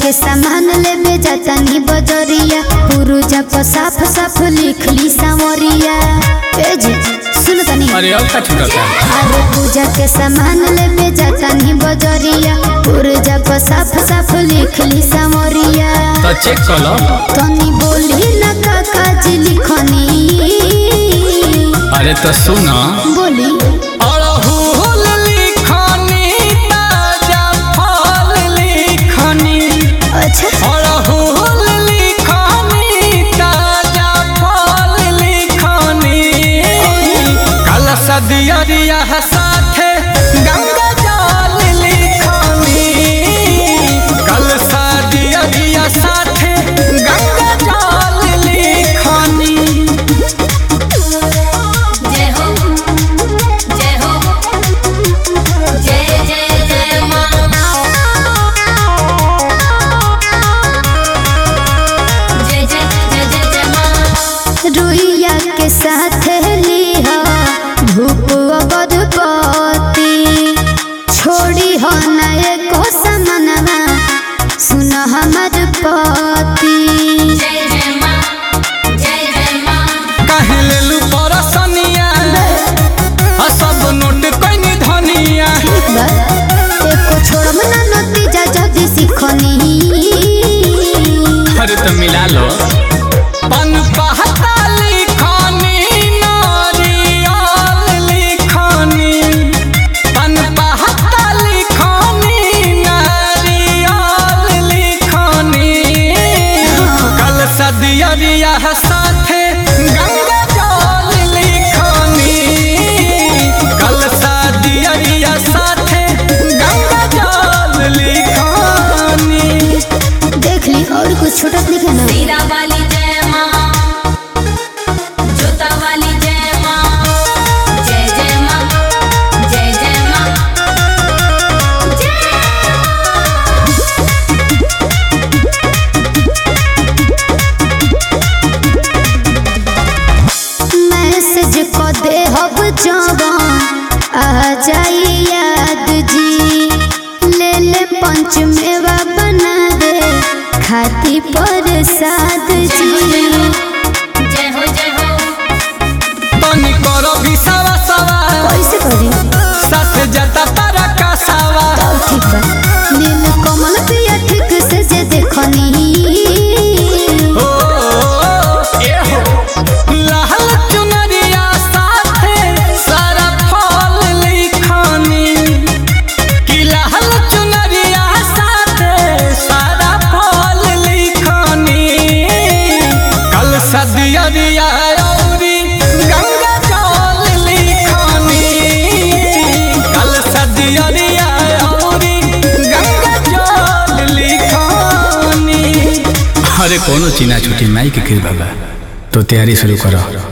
के सामान लेबे जातानी बजरिया पुरुजा पर साफ साफ लिख ली सावरिया ए जी सुन तनी अरे अब का छूटता अरे पूजा के सामान लेबे जातानी बजरिया पुरुजा पर साफ साफ लिख ली सावरिया तो चेक कर लो तनी बोली ना काका जी लिखनी अरे तो सुनो बोली अच्छा दियरिया साथे गंगा जल लिखनी कल दियरिया साथे गंगा जल लिखनी जय हो जय हो जय जय जय मां जय जय जय जय जय मां रुइया के साथ लिहा धूप अगरबत्ती छोड़ी हो नए को समनवा सुन हमर पति जय जय मां कहे लेलू परसनिया सब नोट कइनी धनिया एको छोड़म ना नतीजा जदी सिखनी अरे तो मिला लो पन पहता लिखनी नारियल लिखनी पन पहता लिखनी नारियल लिखनी कल दियरिया साथे गंगा जल लिखनी कल दियरिया साथे गंगा जल लिखनी देख ली और कुछ छूटत लिखे ना सीरा वाली जय मां जोता वाली जय मां जय जय मां जय जय मां मैसेज को दे हब जवान आ जाई याद जी ले ले पंच मेवा बना दे खाती प्रसाद जी जय हो तनी करो भी सवा कैसे करी साथ जाता तारा का सावा तब ठीक बा नील कमल पिया ठीक से जे देखनी ओ ए हो लाल चुनरिया साथे सारा फल लिखनी कि लाल चुनरिया साथे सारा फल लिखनी कल दियरिया औरी गंगा जल लिखनी कल दियरिया औरी गंगा जल लिखनी अरे कोनो चीना छुट्टी माई के कृपा बा तो तैयारी शुरू करो